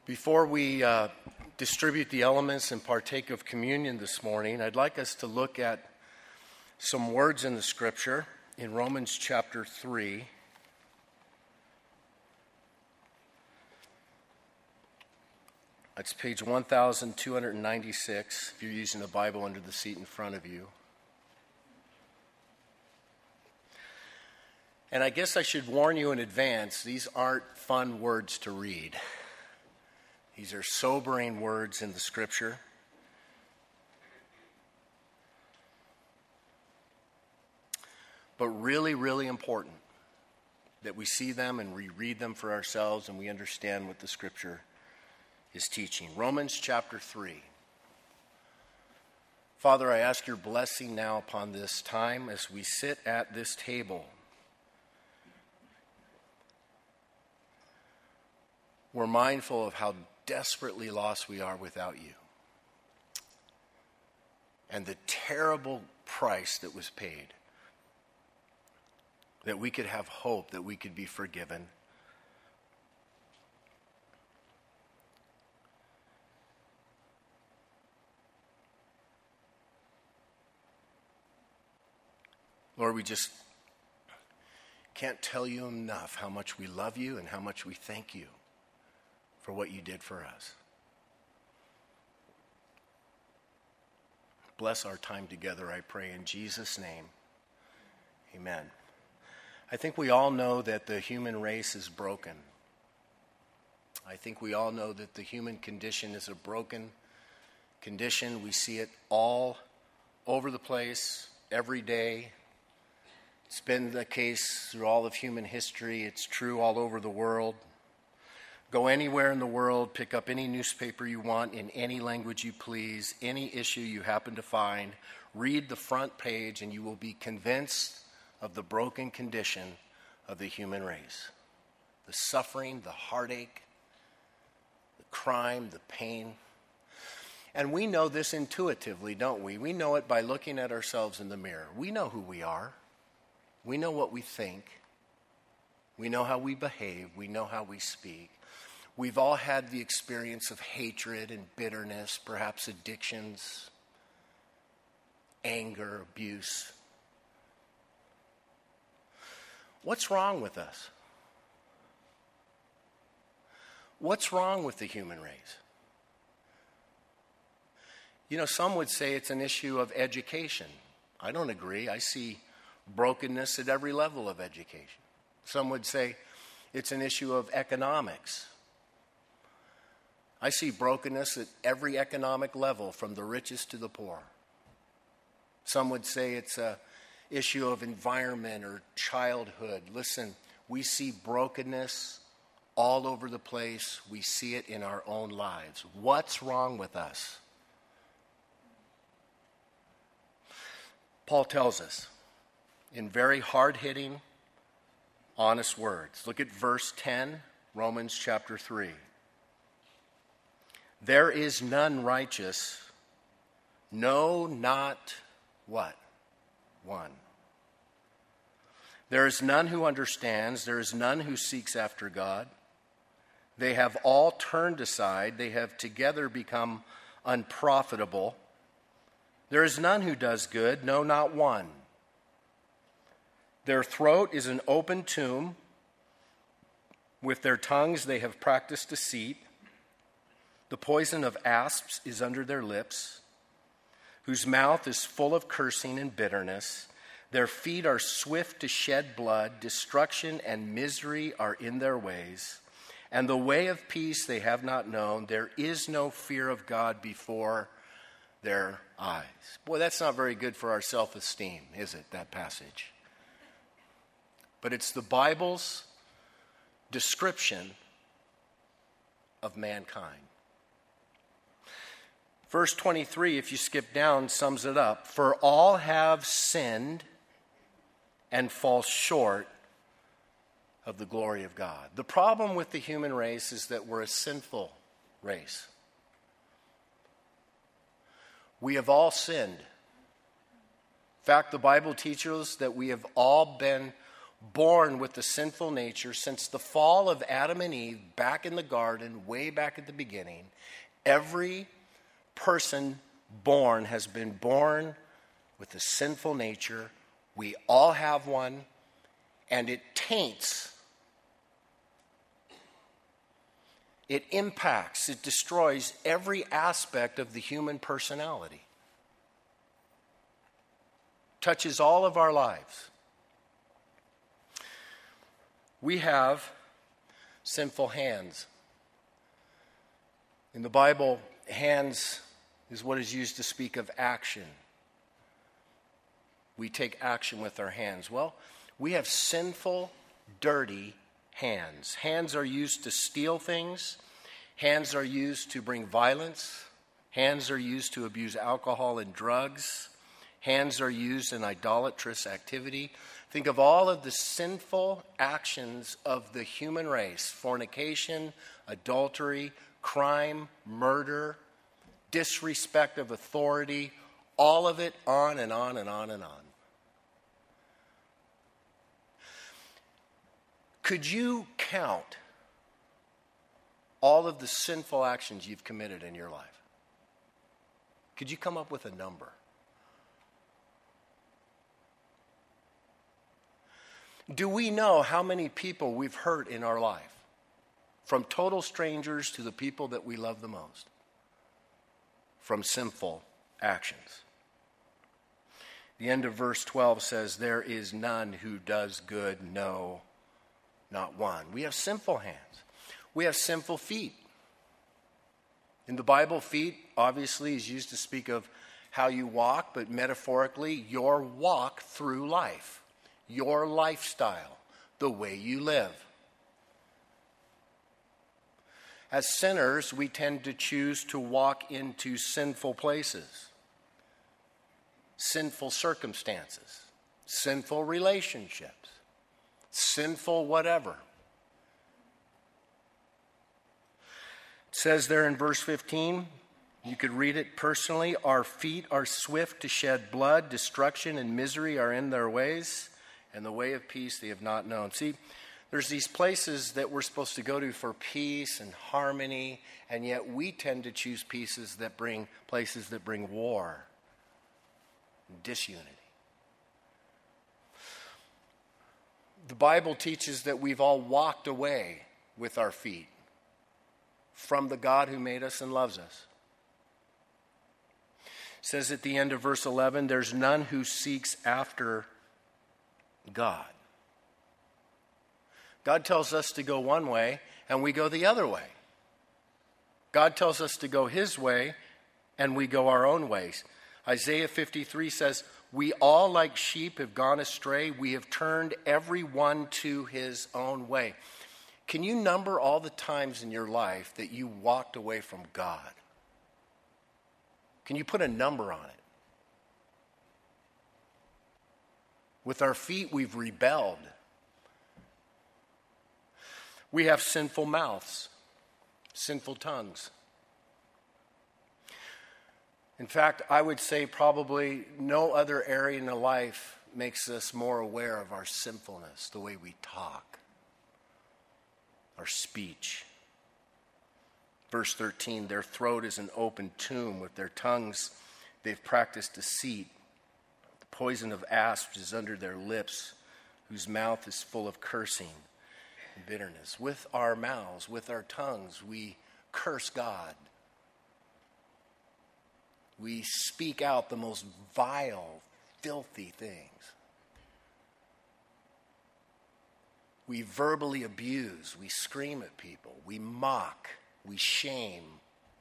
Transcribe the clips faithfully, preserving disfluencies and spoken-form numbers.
Before we uh, distribute the elements and partake of communion this morning, I'd like us to look at some words in the Scripture in Romans chapter three. It's page one thousand two hundred ninety-six, if you're using a Bible under the seat in front of you. And I guess I should warn you in advance, these aren't fun words to read. These are sobering words in the Scripture. But really, really important that we see them and we read them for ourselves and we understand what the Scripture is teaching. Romans chapter three. Father, I ask your blessing now upon this time as we sit at this table. We're mindful of how desperately lost we are without you. And the terrible price that was paid. That we could have hope, that we could be forgiven. Lord, we just can't tell you enough how much we love you and how much we thank you for what you did for us. Bless our time together, I pray, in Jesus' name. Amen. I think we all know that the human race is broken. I think we all know that the human condition is a broken condition. We see it all over the place, every day. It's been the case through all of human history. It's true all over the world. Go anywhere in the world, pick up any newspaper you want in any language you please, any issue you happen to find, read the front page, and you will be convinced of the broken condition of the human race. The suffering, the heartache, the crime, the pain. And we know this intuitively, don't we? We know it by looking at ourselves in the mirror. We know who we are. We know what we think. We know how we behave. We know how we speak. We've all had the experience of hatred and bitterness, perhaps addictions, anger, abuse. What's wrong with us? What's wrong with the human race? You know, some would say it's an issue of education. I don't agree. I see brokenness at every level of education. Some would say it's an issue of economics. I see brokenness at every economic level, from the richest to the poor. Some would say it's an issue of environment or childhood. Listen, we see brokenness all over the place. We see it in our own lives. What's wrong with us? Paul tells us in very hard-hitting, honest words. Look at verse ten, Romans chapter three. There is none righteous, no, not what? One. There is none who understands, there is none who seeks after God. They have all turned aside, they have together become unprofitable. There is none who does good, no, not one. Their throat is an open tomb. With their tongues they have practiced deceit. The poison of asps is under their lips, whose mouth is full of cursing and bitterness. Their feet are swift to shed blood. Destruction and misery are in their ways. And the way of peace they have not known. There is no fear of God before their eyes. Boy, that's not very good for our self-esteem, is it, that passage? But it's the Bible's description of mankind. Verse twenty-three, if you skip down, sums it up. For all have sinned and fall short of the glory of God. The problem with the human race is that we're a sinful race. We have all sinned. In fact, the Bible teaches us that we have all been born with the sinful nature since the fall of Adam and Eve back in the garden, way back at the beginning. Every person born has been born with a sinful nature. We all have one, and it taints, it impacts, it destroys every aspect of the human personality. Touches all of our lives. We have sinful hands. In the Bible, hands is what is used to speak of action. We take action with our hands. Well, we have sinful, dirty hands. Hands are used to steal things. Hands are used to bring violence. Hands are used to abuse alcohol and drugs. Hands are used in idolatrous activity. Think of all of the sinful actions of the human race: fornication, adultery, crime, murder, disrespect of authority, all of it on and on and on and on. Could you count all of the sinful actions you've committed in your life? Could you come up with a number? Do we know how many people we've hurt in our life? From total strangers to the people that we love the most. From sinful actions. The end of verse twelve says, "There is none who does good, no, not one." We have sinful hands. We have sinful feet. In the Bible, feet obviously is used to speak of how you walk, but metaphorically, your walk through life. Your lifestyle, the way you live. As sinners, we tend to choose to walk into sinful places, sinful circumstances, sinful relationships, sinful whatever. It says there in verse fifteen, you could read it personally, "Our feet are swift to shed blood, destruction and misery are in their ways, and the way of peace they have not known." See, there's these places that we're supposed to go to for peace and harmony, and yet we tend to choose pieces that bring places that bring war and disunity. The Bible teaches that we've all walked away with our feet from the God who made us and loves us. It says at the end of verse eleven, "There's none who seeks after God." God tells us to go one way, and we go the other way. God tells us to go his way, and we go our own ways. Isaiah fifty-three says, "We all like sheep have gone astray. We have turned every one to his own way." Can you number all the times in your life that you walked away from God? Can you put a number on it? With our feet, we've rebelled. We have sinful mouths, sinful tongues. In fact, I would say probably no other area in the life makes us more aware of our sinfulness, the way we talk, our speech. Verse thirteen, "Their throat is an open tomb. With their tongues they've practiced deceit. The poison of asps is under their lips, whose mouth is full of cursing and bitterness." With our mouths, with our tongues, we curse God. We speak out the most vile, filthy things. We verbally abuse. We scream at people. We mock. We shame.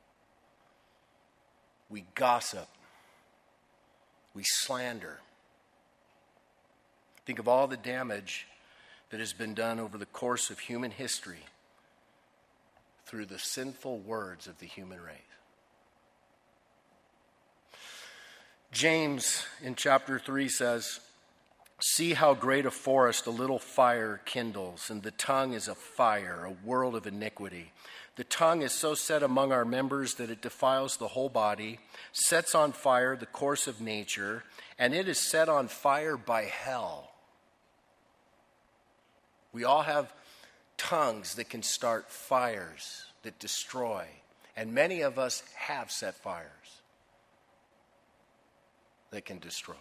We gossip. We slander. Think of all the damage that has been done over the course of human history through the sinful words of the human race. James in chapter three says, "See how great a forest a little fire kindles, and the tongue is a fire, a world of iniquity. The tongue is so set among our members that it defiles the whole body, sets on fire the course of nature, and it is set on fire by hell." We all have tongues that can start fires that destroy. And many of us have set fires that can destroy.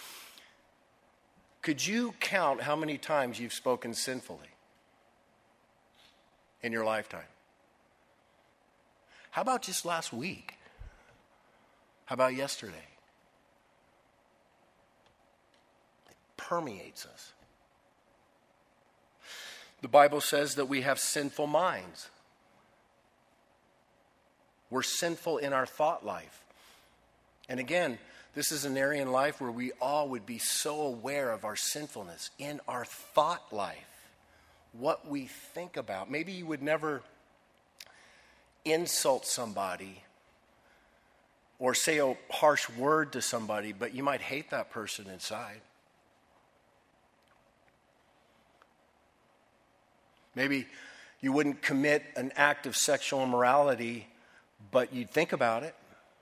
Could you count how many times you've spoken sinfully in your lifetime? How about just last week? How about yesterday? It permeates us. The Bible says that we have sinful minds. We're sinful in our thought life. And again, this is an area in life where we all would be so aware of our sinfulness in our thought life, what we think about. Maybe you would never insult somebody or say a harsh word to somebody, but you might hate that person inside. Maybe you wouldn't commit an act of sexual immorality, but you'd think about it.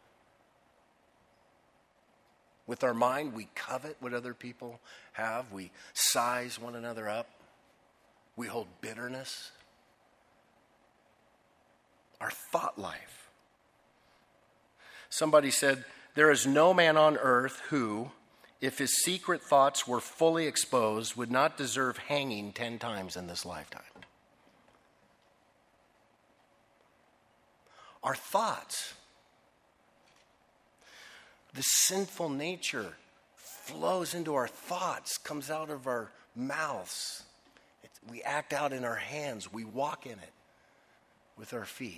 With our mind, we covet what other people have. We size one another up. We hold bitterness. Our thought life. Somebody said, there is no man on earth who, if his secret thoughts were fully exposed, would not deserve hanging ten times in this lifetime. Our thoughts. The sinful nature flows into our thoughts, comes out of our mouths. It, we act out in our hands. We walk in it with our feet.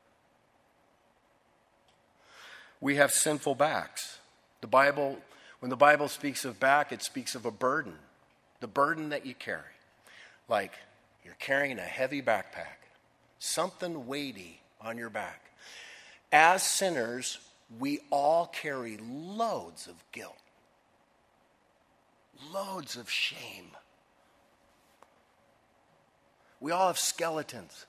We have sinful backs. The Bible, when the Bible speaks of back, it speaks of a burden. The burden that you carry. Like you're carrying a heavy backpack. Something weighty on your back. As sinners, we all carry loads of guilt, loads of shame. We all have skeletons.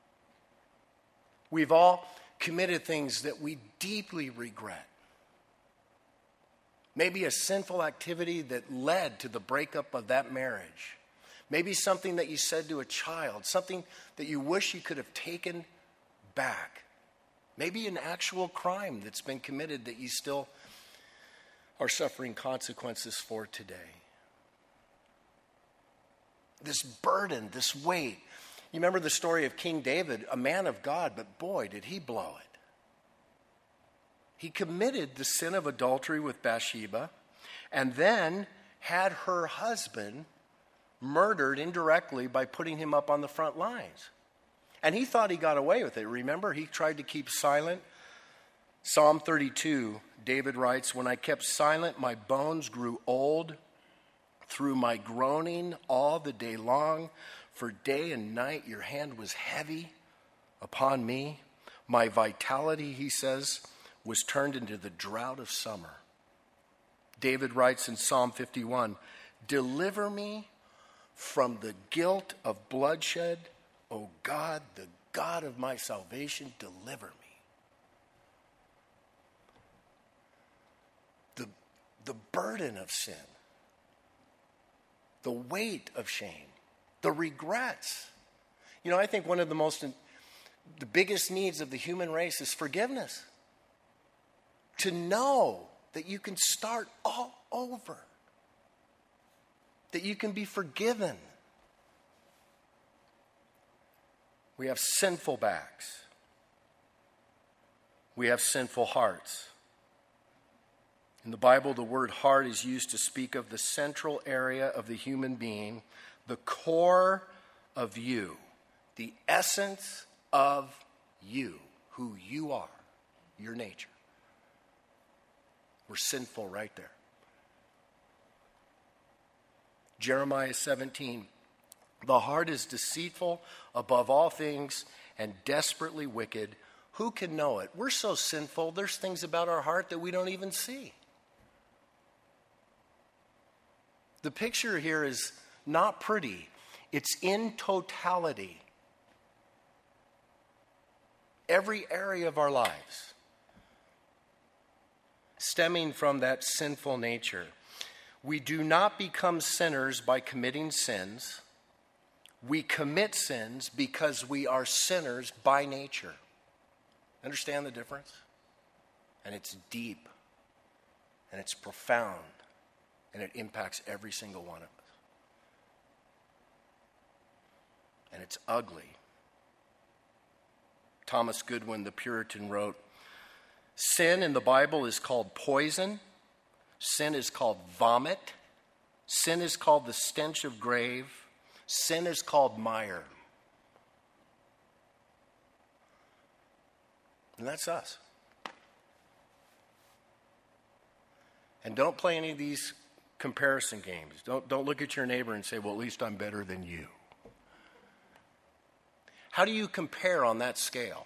We've all committed things that we deeply regret. Maybe a sinful activity that led to the breakup of that marriage. Maybe something that you said to a child, something that you wish you could have taken back. Maybe an actual crime that's been committed that you still are suffering consequences for today. This burden, this weight. You remember the story of King David, a man of God, but boy, did he blow it. He committed the sin of adultery with Bathsheba and then had her husband murdered indirectly by putting him up on the front lines. And he thought he got away with it. Remember, he tried to keep silent. Psalm thirty-two, David writes, when I kept silent, my bones grew old through my groaning all the day long. For day and night your hand was heavy upon me. My vitality, he says, was turned into the drought of summer. David writes in Psalm fifty-one, deliver me from the guilt of bloodshed. O God, the God of my salvation, deliver me. The, the burden of sin, the weight of shame, the regrets. You know, I think one of the most, the biggest needs of the human race is forgiveness. To know that you can start all over. That you can be forgiven. We have sinful backs. We have sinful hearts. In the Bible, the word heart is used to speak of the central area of the human being, the core of you, the essence of you, who you are, your nature. We're sinful right there. Jeremiah seventeen, the heart is deceitful above all things and desperately wicked. Who can know it? We're so sinful, there's things about our heart that we don't even see. The picture here is not pretty. It's in totality. Every area of our lives stemming from that sinful nature. We do not become sinners by committing sins. We commit sins because we are sinners by nature. Understand the difference? And it's deep, and it's profound, and it impacts every single one of us. And it's ugly. Thomas Goodwin, the Puritan, wrote, "Sin in the Bible is called poison. Sin is called vomit. Sin is called the stench of grave. Sin is called mire." And that's us. And don't play any of these comparison games. Don't, don't look at your neighbor and say, well, at least I'm better than you. How do you compare on that scale?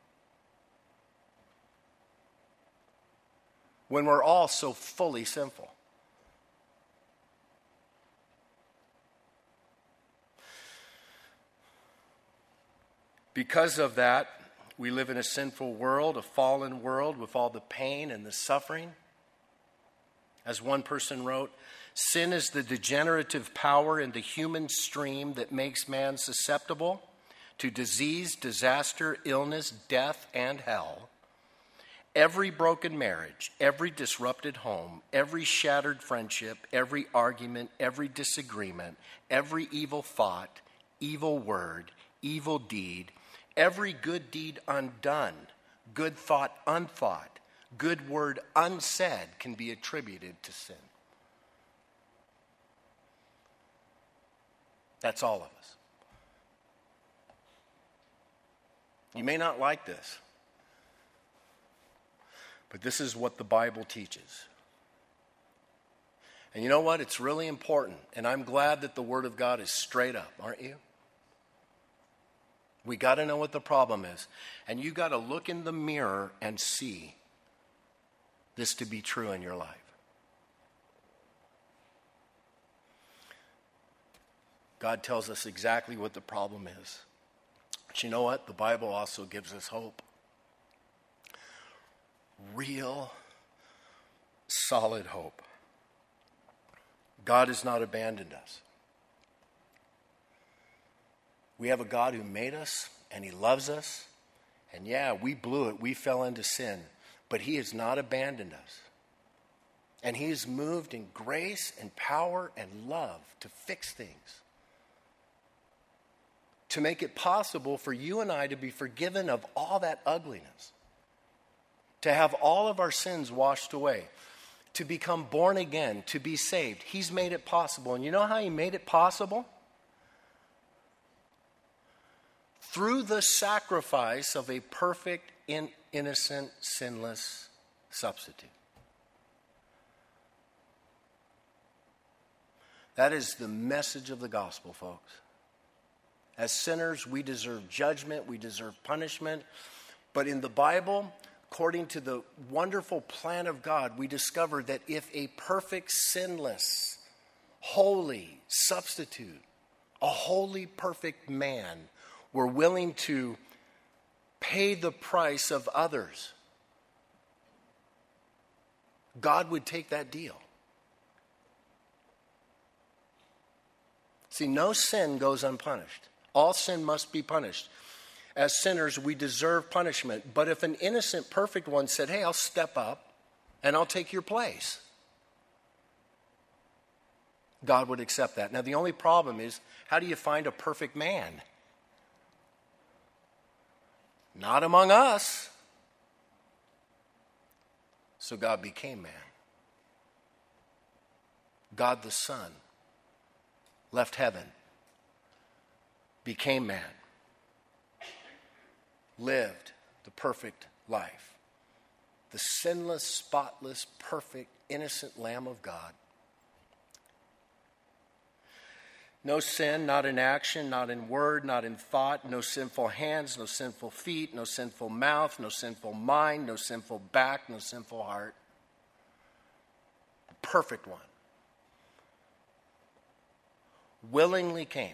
When we're all so fully sinful. Because of that, we live in a sinful world, a fallen world with all the pain and the suffering. As one person wrote, sin is the degenerative power in the human stream that makes man susceptible to disease, disaster, illness, death, and hell. Every broken marriage, every disrupted home, every shattered friendship, every argument, every disagreement, every evil thought, evil word, evil deed, every good deed undone, good thought unthought, good word unsaid can be attributed to sin. That's all of us. You may not like this, but this is what the Bible teaches. And you know what? It's really important, and I'm glad that the Word of God is straight up, aren't you? We got to know what the problem is. And you got to look in the mirror and see this to be true in your life. God tells us exactly what the problem is. But you know what? The Bible also gives us hope. Real, solid hope. God has not abandoned us. We have a God who made us, and He loves us. And yeah, we blew it. We fell into sin. But He has not abandoned us. And He has moved in grace and power and love to fix things. To make it possible for you and I to be forgiven of all that ugliness. To have all of our sins washed away. To become born again. To be saved. He's made it possible. And you know how He made it possible? Through the sacrifice of a perfect, in, innocent, sinless substitute. That is the message of the gospel, folks. As sinners, we deserve judgment, we deserve punishment. But in the Bible, according to the wonderful plan of God, we discover that if a perfect, sinless, holy substitute, a holy, perfect man, were willing to pay the price of others, God would take that deal. See, no sin goes unpunished. All sin must be punished. As sinners, we deserve punishment. But if an innocent, perfect one said, hey, I'll step up and I'll take your place, God would accept that. Now, the only problem is, how do you find a perfect man? Not among us. So God became man. God the Son left heaven, became man, lived the perfect life, the sinless, spotless, perfect, innocent Lamb of God. No sin, not in action, not in word, not in thought, no sinful hands, no sinful feet, no sinful mouth, no sinful mind, no sinful back, no sinful heart. The perfect one. Willingly came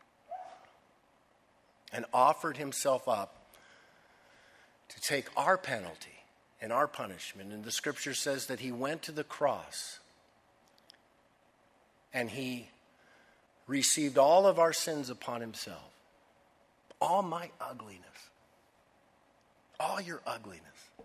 and offered himself up to take our penalty and our punishment. And the scripture says that he went to the cross and he received all of our sins upon himself. All my ugliness. All your ugliness.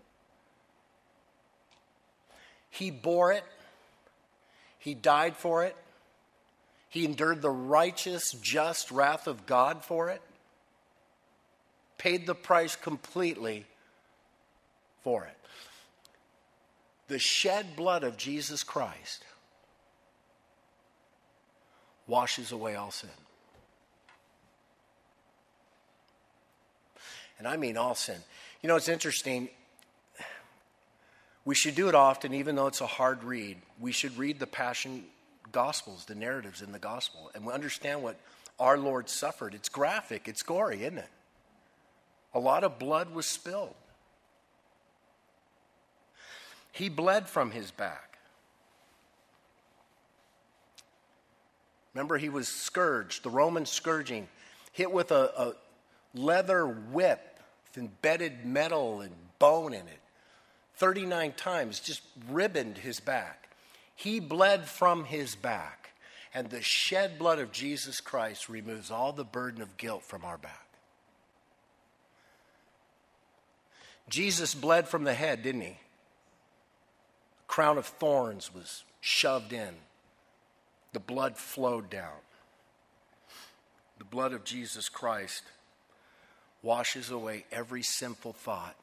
He bore it. He died for it. He endured the righteous, just wrath of God for it. Paid the price completely for it. The shed blood of Jesus Christ washes away all sin. And I mean all sin. You know, it's interesting. We should do it often, even though it's a hard read. We should read the Passion Gospels, the narratives in the Gospel, and we understand what our Lord suffered. It's graphic, it's gory, isn't it? A lot of blood was spilled. He bled from his back. Remember, he was scourged, the Roman scourging, hit with a, a leather whip with embedded metal and bone in it. thirty-nine times, just ribboned his back. He bled from his back. And the shed blood of Jesus Christ removes all the burden of guilt from our back. Jesus bled from the head, didn't he? A crown of thorns was shoved in. The blood flowed down. The blood of Jesus Christ washes away every sinful thought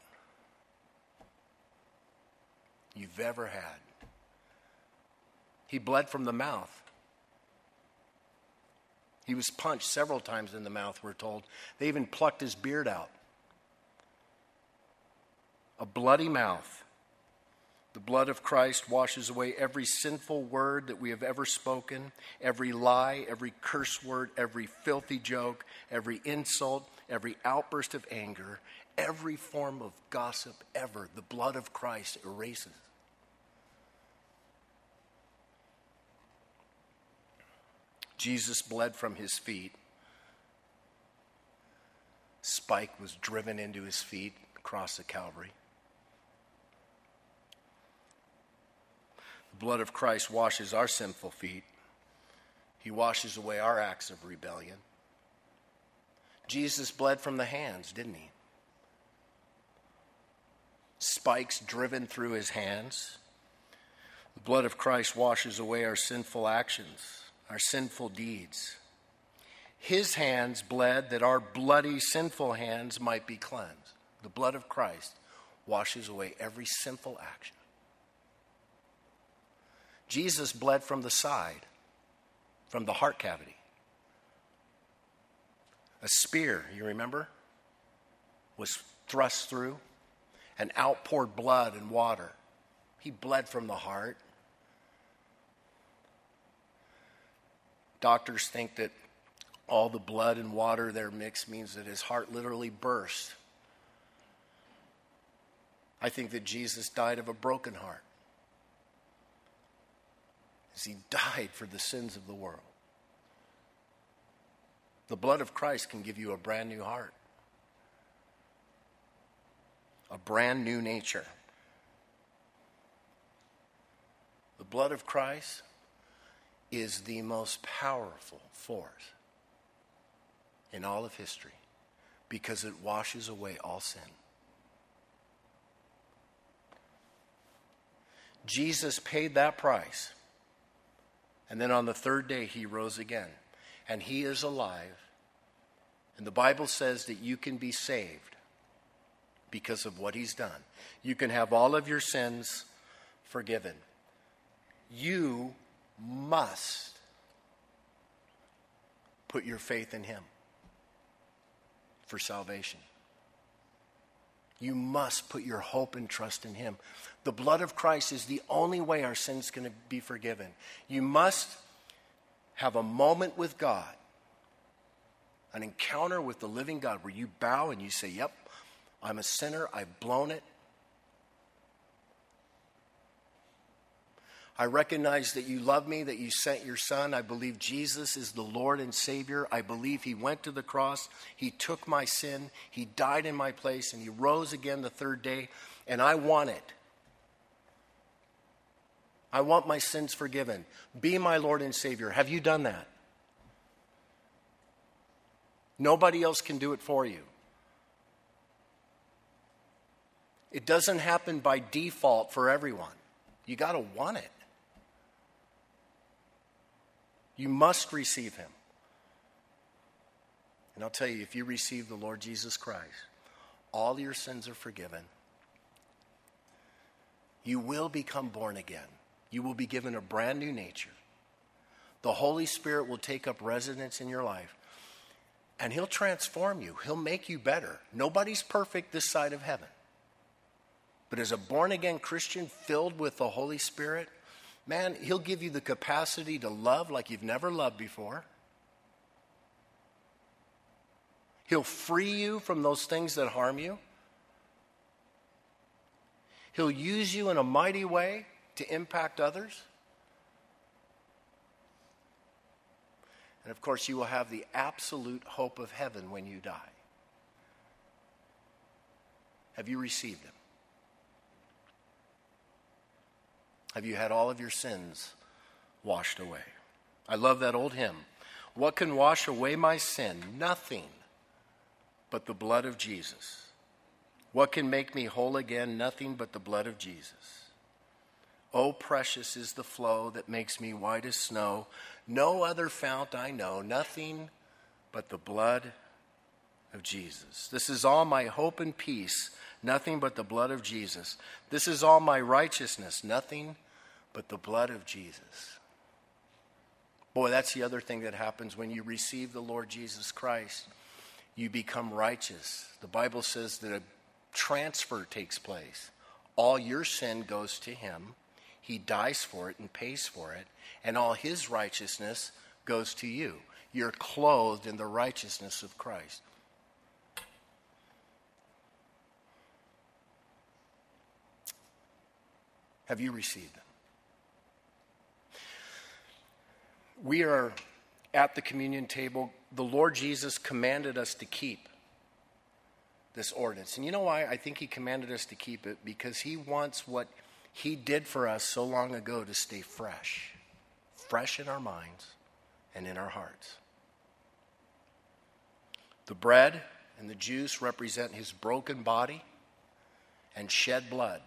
you've ever had. He bled from the mouth. He was punched several times in the mouth, we're told. They even plucked his beard out. A bloody mouth. The blood of Christ washes away every sinful word that we have ever spoken, every lie, every curse word, every filthy joke, every insult, every outburst of anger, every form of gossip ever. The blood of Christ erases. Jesus bled from his feet. Spike was driven into his feet across the Calvary. The blood of Christ washes our sinful feet. He washes away our acts of rebellion. Jesus bled from the hands, didn't he? Spikes driven through his hands. The blood of Christ washes away our sinful actions, our sinful deeds. His hands bled that our bloody, sinful hands might be cleansed. The blood of Christ washes away every sinful action. Jesus bled from the side, from the heart cavity. A spear, you remember, was thrust through and outpoured blood and water. He bled from the heart. Doctors think that all the blood and water there mixed means that his heart literally burst. I think that Jesus died of a broken heart, as he died for the sins of the world. The blood of Christ can give you a brand new heart, a brand new nature. The blood of Christ is the most powerful force in all of history because it washes away all sin. Jesus paid that price. And then on the third day, he rose again. And he is alive. And the Bible says that you can be saved because of what he's done. You can have all of your sins forgiven. You must put your faith in him for salvation. You must put your hope and trust in him. The blood of Christ is the only way our sins can be forgiven. You must have a moment with God, an encounter with the living God where you bow and you say, yep, I'm a sinner, I've blown it. I recognize that you love me, that you sent your son. I believe Jesus is the Lord and Savior. I believe he went to the cross. He took my sin. He died in my place, and he rose again the third day. And I want it. I want my sins forgiven. Be my Lord and Savior. Have you done that? Nobody else can do it for you. It doesn't happen by default for everyone. You got to want it. You must receive him. And I'll tell you, if you receive the Lord Jesus Christ, all your sins are forgiven. You will become born again. You will be given a brand new nature. The Holy Spirit will take up residence in your life. And he'll transform you. He'll make you better. Nobody's perfect this side of heaven. But as a born-again Christian filled with the Holy Spirit, man, he'll give you the capacity to love like you've never loved before. He'll free you from those things that harm you. He'll use you in a mighty way to impact others. And of course, you will have the absolute hope of heaven when you die. Have you received him? Have you had all of your sins washed away? I love that old hymn. What can wash away my sin? Nothing but the blood of Jesus. What can make me whole again? Nothing but the blood of Jesus. Oh, precious is the flow that makes me white as snow. No other fount I know, nothing but the blood of Jesus. This is all my hope and peace, nothing but the blood of Jesus. This is all my righteousness, nothing but the blood of Jesus. Boy, that's the other thing that happens when you receive the Lord Jesus Christ. You become righteous. The Bible says that a transfer takes place. All your sin goes to him. He dies for it and pays for it. And all his righteousness goes to you. You're clothed in the righteousness of Christ. Have you received them? We are at the communion table. The Lord Jesus commanded us to keep this ordinance. And you know why I think he commanded us to keep it? Because he wants what he did for us so long ago to stay fresh. Fresh in our minds and in our hearts. The bread and the juice represent his broken body and shed blood.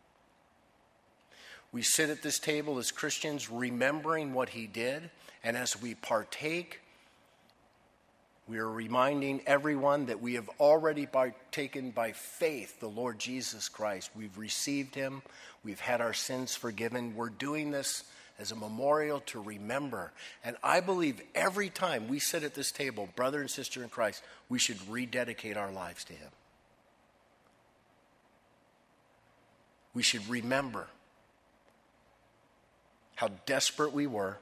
We sit at this table as Christians remembering what he did, and as we partake, we are reminding everyone that we have already partaken by faith the Lord Jesus Christ. We've received him. We've had our sins forgiven. We're doing this as a memorial to remember. And I believe every time we sit at this table, brother and sister in Christ, we should rededicate our lives to him. We should remember how desperate we were,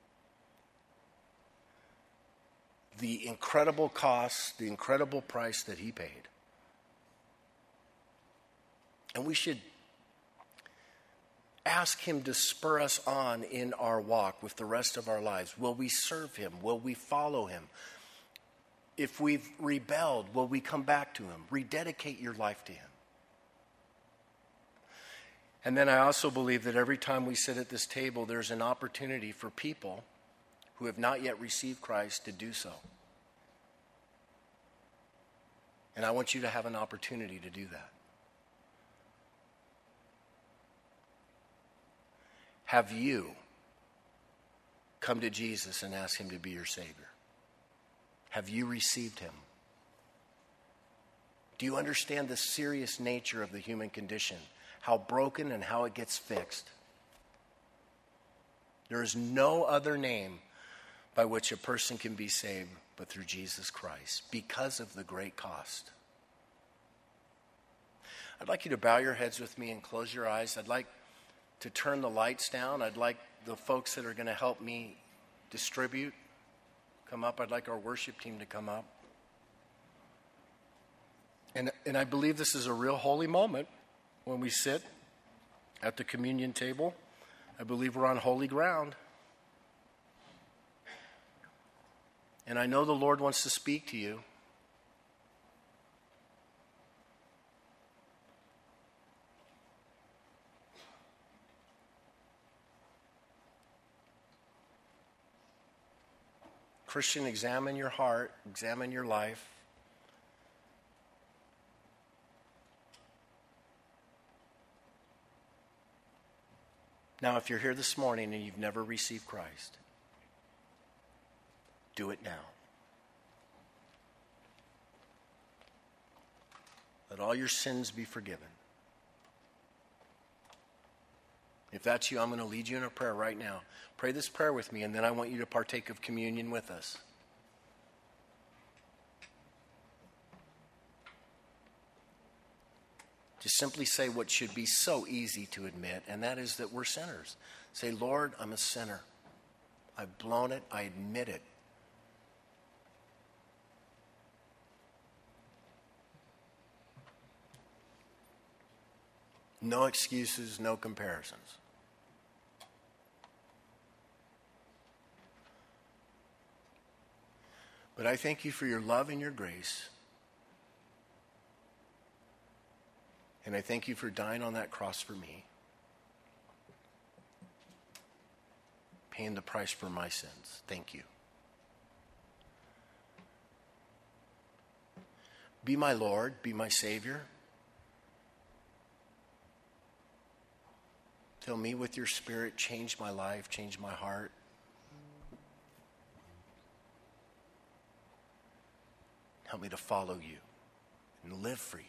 the incredible cost, the incredible price that he paid. And we should ask him to spur us on in our walk with the rest of our lives. Will we serve him? Will we follow him? If we've rebelled, will we come back to him? Rededicate your life to him. And then I also believe that every time we sit at this table, there's an opportunity for people who have not yet received Christ to do so. And I want you to have an opportunity to do that. Have you come to Jesus and asked him to be your Savior? Have you received him? Do you understand the serious nature of the human condition? How broken and how it gets fixed? There is no other name by which a person can be saved but through Jesus Christ because of the great cost. I'd like you to bow your heads with me and close your eyes. I'd like to turn the lights down. I'd like the folks that are going to help me distribute come up. I'd like our worship team to come up. And, and I believe this is a real holy moment when we sit at the communion table. I believe we're on holy ground. And I know the Lord wants to speak to you. Christian, examine your heart, examine your life. Now, if you're here this morning and you've never received Christ, do it now. Let all your sins be forgiven. If that's you, I'm going to lead you in a prayer right now. Pray this prayer with me, and then I want you to partake of communion with us. Just simply say what should be so easy to admit, and that is that we're sinners. Say, Lord, I'm a sinner. I've blown it. I admit it. No excuses, no comparisons. But I thank you for your love and your grace. And I thank you for dying on that cross for me, paying the price for my sins. Thank you. Be my Lord, be my Savior. Fill me with your Spirit, change my life, change my heart. Help me to follow you and live for you.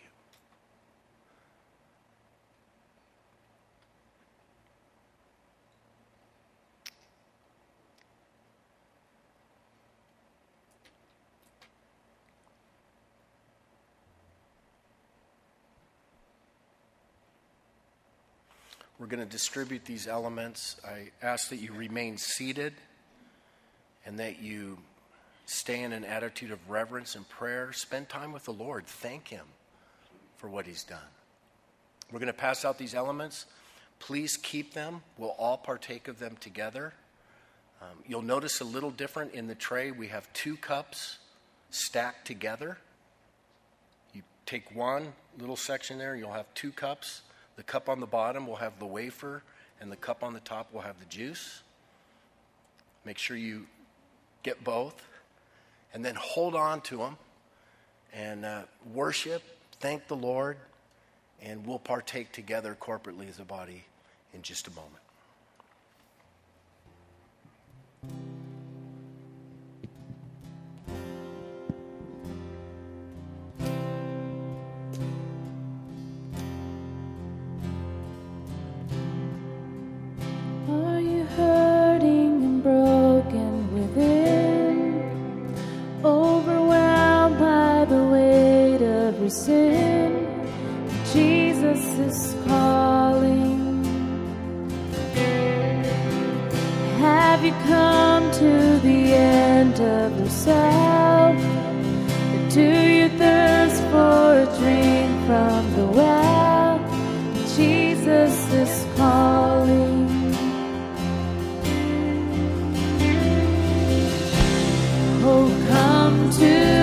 We're going to distribute these elements. I ask that you remain seated and that you stay in an attitude of reverence and prayer. Spend time with the Lord. Thank Him for what He's done. We're going to pass out these elements. Please keep them. We'll all partake of them together. Um, you'll notice a little different in the tray. We have two cups stacked together. You take one little section there, and you'll have two cups. The cup on the bottom will have the wafer, and the cup on the top will have the juice. Make sure you get both, and then hold on to them and uh, worship, thank the Lord, and we'll partake together corporately as a body in just a moment. Sin, Jesus is calling. Have you come to the end of yourself? Or do you thirst for a drink from the well? Jesus is calling. Oh, come to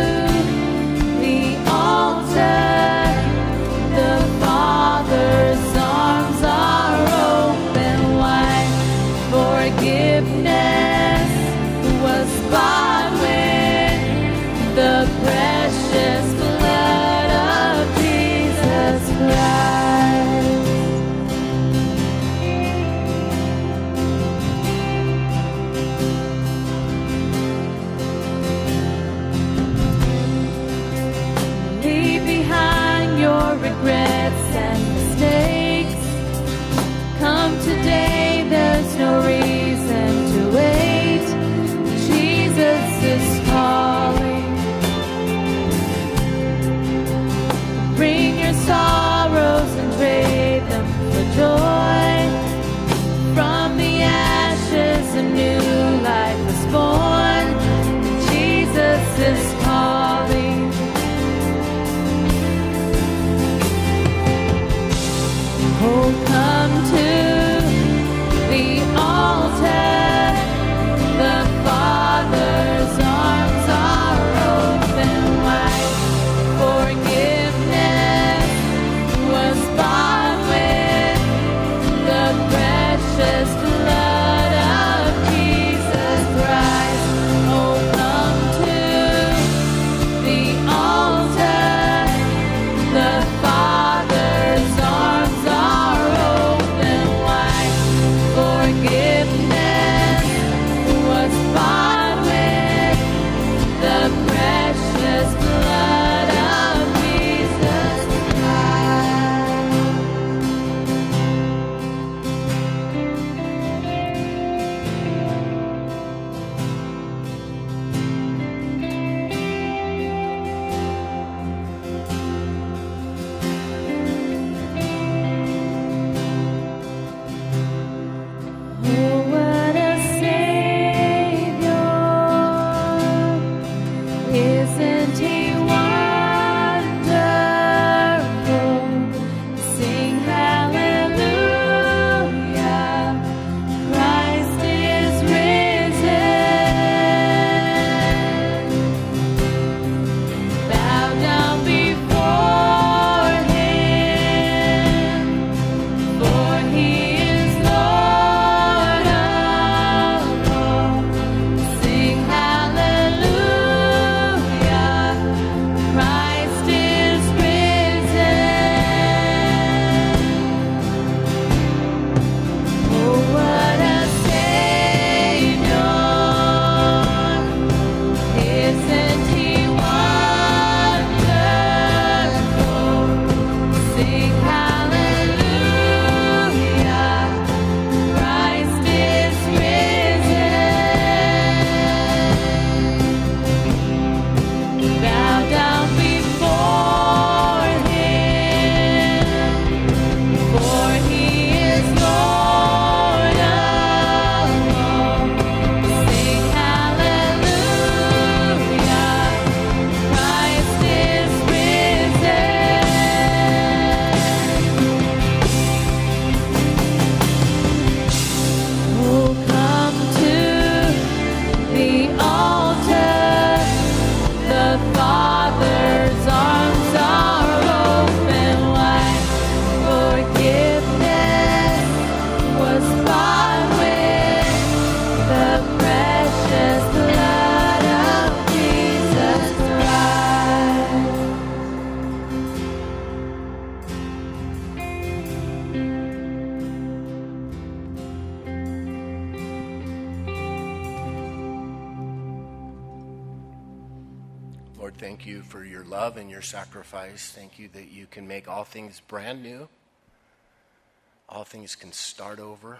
Lord, thank you for your love and your sacrifice. Thank you that you can make all things brand new. All things can start over.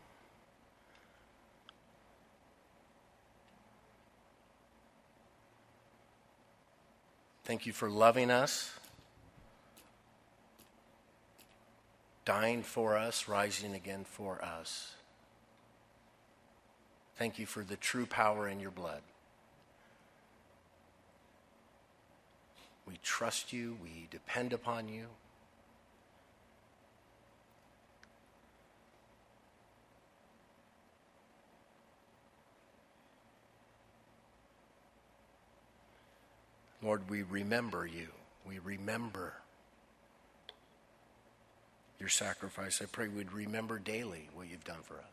Thank you for loving us, dying for us, rising again for us. Thank you for the true power in your blood. We trust you. We depend upon you. Lord, we remember you. We remember your sacrifice. I pray we'd remember daily what you've done for us.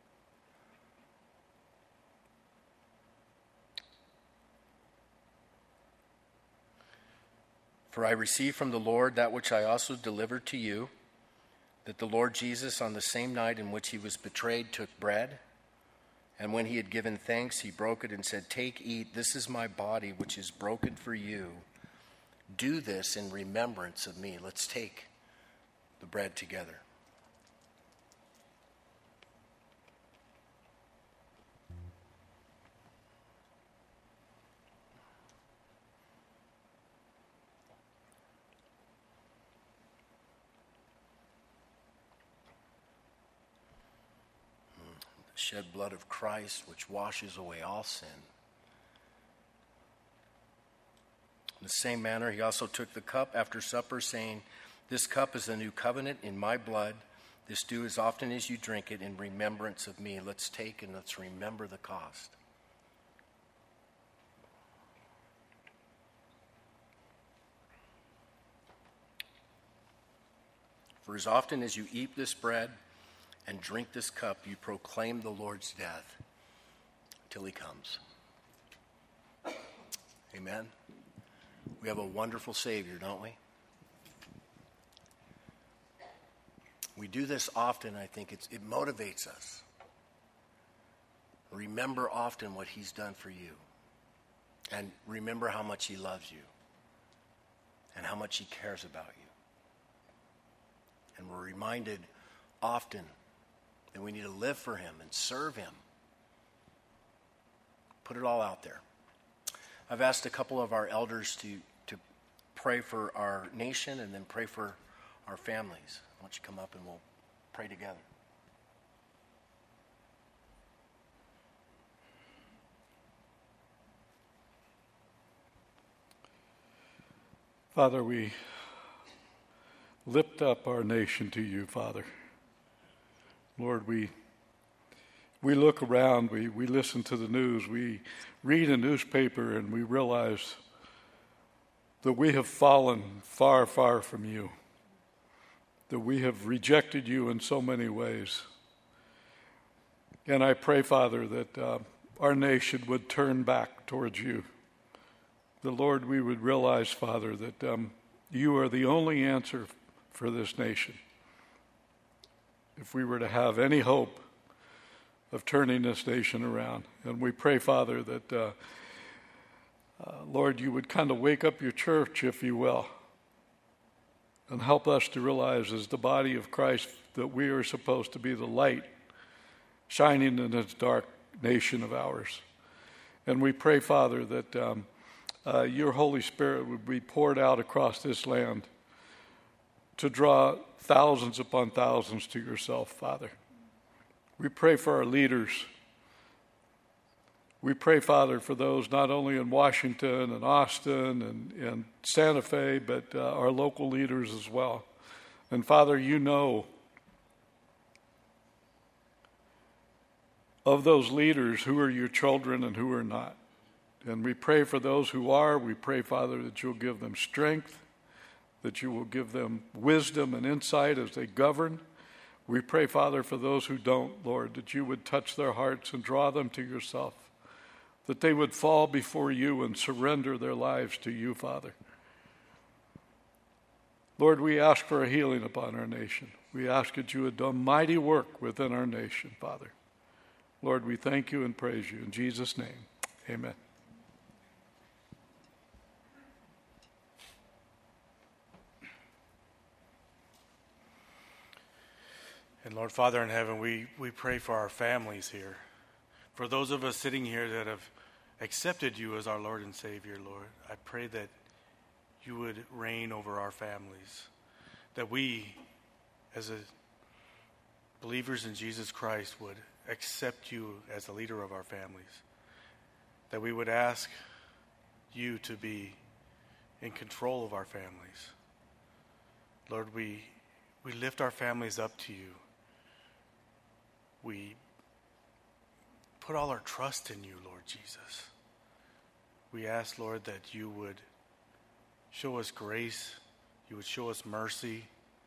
For I received from the Lord that which I also delivered to you, that the Lord Jesus, on the same night in which he was betrayed, took bread, and when he had given thanks, he broke it and said, "Take, eat, this is my body, which is broken for you. Do this in remembrance of me." Let's take the bread together. Shed blood of Christ, which washes away all sin. In the same manner, he also took the cup after supper, saying, "This cup is the new covenant in my blood. This do as often as you drink it in remembrance of me." Let's take and let's remember the cost. For as often as you eat this bread and drink this cup, you proclaim the Lord's death till he comes. Amen. We have a wonderful Savior, don't we? We do this often. I think it's, it motivates us. Remember often what he's done for you. And remember how much he loves you. And how much he cares about you. And we're reminded often that we need to live for him and serve him. Put it all out there. I've asked a couple of our elders to, to pray for our nation and then pray for our families. Why don't you come up and we'll pray together. Father, we lift up our nation to you, Father. Lord, we we look around, we, we listen to the news, we read a newspaper, and we realize that we have fallen far, far from you, that we have rejected you in so many ways. And I pray, Father, that uh, our nation would turn back towards you. The Lord, we would realize, Father, that um, you are the only answer for this nation. If we were to have any hope of turning this nation around. And we pray, Father, that, uh, uh, Lord, you would kind of wake up your church, if you will, and help us to realize as the body of Christ that we are supposed to be the light shining in this dark nation of ours. And we pray, Father, that um, uh, your Holy Spirit would be poured out across this land to draw thousands upon thousands to yourself, Father. We pray for our leaders. We pray, Father, for those not only in Washington and Austin and, and Santa Fe, but uh, our local leaders as well. And Father, you know of those leaders who are your children and who are not. And we pray for those who are. We pray, Father, that you'll give them strength, that you will give them wisdom and insight as they govern. We pray, Father, for those who don't, Lord, that you would touch their hearts and draw them to yourself, that they would fall before you and surrender their lives to you, Father. Lord, we ask for a healing upon our nation. We ask that you would do a mighty work within our nation, Father. Lord, we thank you and praise you. In Jesus' name, amen. And Lord Father in heaven, we, we pray for our families here. For those of us sitting here that have accepted you as our Lord and Savior, Lord, I pray that you would reign over our families. That we, as a believers in Jesus Christ, would accept you as the leader of our families. That we would ask you to be in control of our families. Lord, we we lift our families up to you. We put all our trust in you, Lord Jesus. We ask, Lord, that you would show us grace, you would show us mercy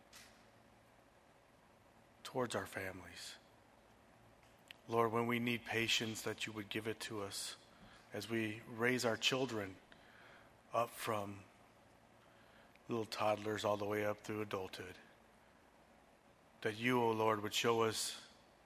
towards our families. Lord, when we need patience, that you would give it to us as we raise our children up from little toddlers all the way up through adulthood. That you, O Lord, would show us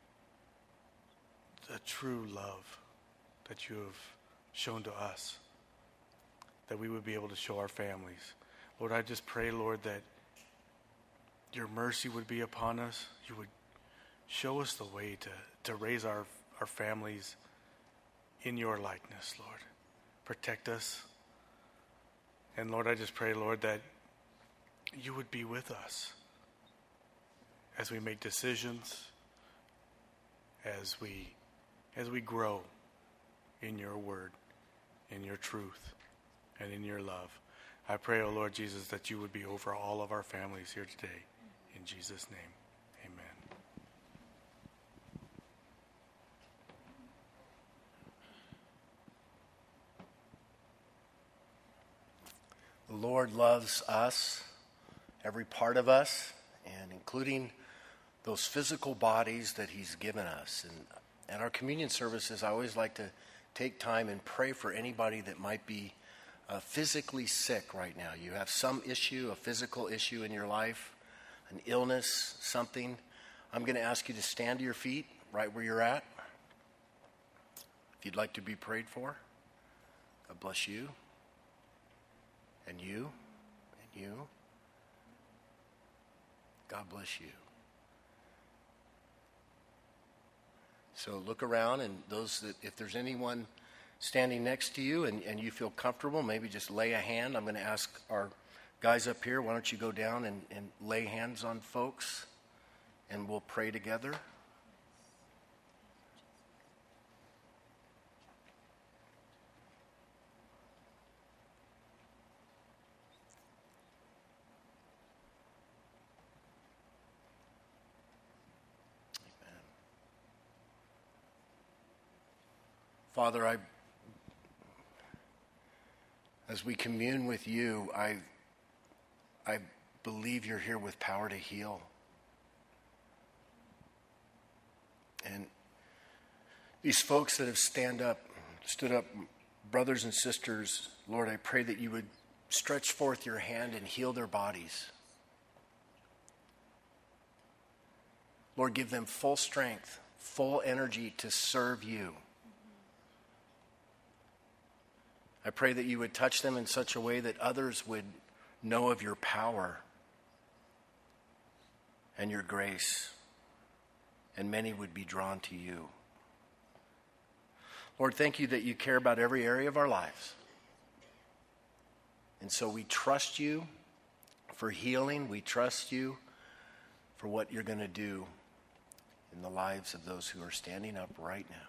the true love that you have shown to us, that we would be able to show our families. Lord, I just pray, Lord, that your mercy would be upon us. You would show us the way to, to raise our, our families in your likeness, Lord. Protect us. And Lord, I just pray, Lord, that you would be with us as we make decisions, as we as we grow in your word, in your truth, and in your love. I pray, O Lord Jesus, that you would be over all of our families here today. In Jesus' name, amen. The Lord loves us, every part of us, and including those physical bodies that he's given us. And at our communion services, I always like to take time and pray for anybody that might be uh, physically sick right now. You have some issue, a physical issue in your life, an illness, something. I'm going to ask you to stand to your feet right where you're at. If you'd like to be prayed for, God bless you. And you, and you. God bless you. So look around, and those that, if there's anyone standing next to you and, and you feel comfortable, maybe just lay a hand. I'm going to ask our guys up here, why don't you go down and, and lay hands on folks, and we'll pray together. Father, I, as we commune with you, I, I believe you're here with power to heal. And these folks that have stand up, stood up, brothers and sisters, Lord, I pray that you would stretch forth your hand and heal their bodies. Lord, give them full strength, full energy to serve you. I pray that you would touch them in such a way that others would know of your power and your grace, and many would be drawn to you. Lord, thank you that you care about every area of our lives. And so we trust you for healing. We trust you for what you're going to do in the lives of those who are standing up right now.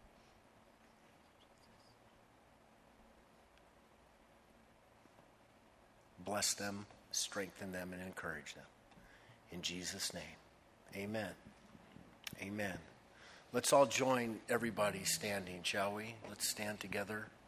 Bless them, strengthen them, and encourage them. In Jesus' name, amen. Amen. Let's all join everybody standing, shall we? Let's stand together.